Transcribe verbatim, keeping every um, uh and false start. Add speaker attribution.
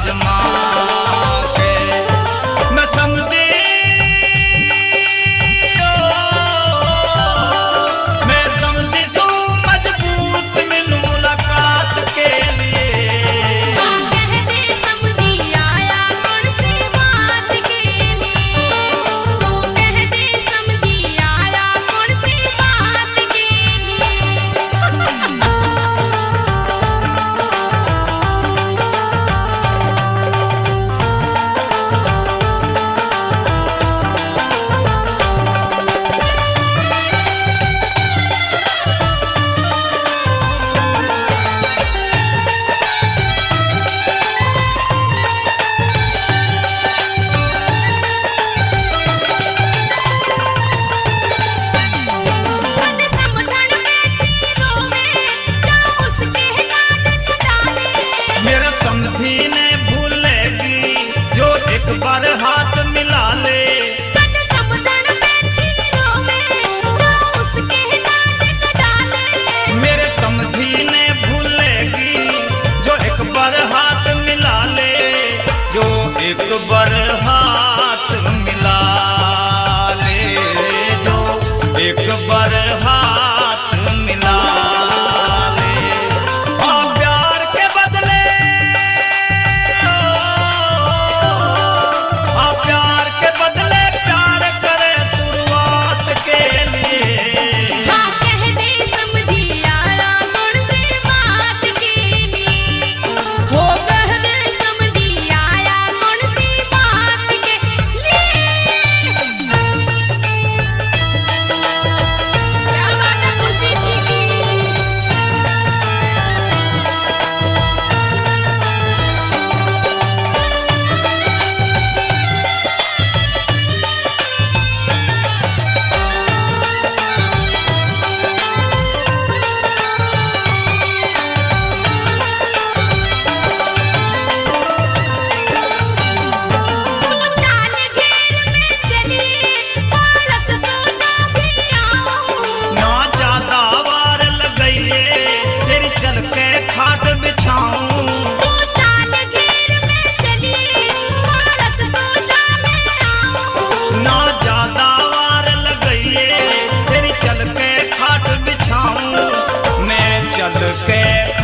Speaker 1: आजमा के मैं समझी मैं समझी तू मजबूत मिलूं मुलाकात के लिए।
Speaker 2: हाँ कह दे समझी आया कौन सी बात के लिए। तू कह दे समझी आया कौन सी बात के लिए। मन समझण बैठी रोवे जा उसके याद न डाले।
Speaker 1: मेरा समझी ने भूलेगी जो एक बार हाथ मिला ले।
Speaker 2: मन समझण बैठी रोवे जा उसके याद न डाले।
Speaker 1: मेरे समझी ने भूलेगी जो एक बार हाथ मिला ले। जो एक बार हाथ मिला ले जो एक बार हाथ मिला ले। हाँ प्यार के बदले हाँ प्यार के बदले प्यार करे शुरुआत के लिए।
Speaker 2: हाँ कह दे समझी आया कौन सी बात के लिए। हो कह दे समझी आया कौन सी बात के लिए। क्या बात है खुशी की। तू चाल घेर में चली बालक सोचा भी आऊं।
Speaker 1: ना ज्यादा वार लगइए तेरी चल के खाट बिछाऊं।
Speaker 2: तू चाल घेर में चली बालक सोचा मैं आऊं।
Speaker 1: ना ज्यादा वार लगइए तेरी चल के खाट बिछाऊं। मैं चल के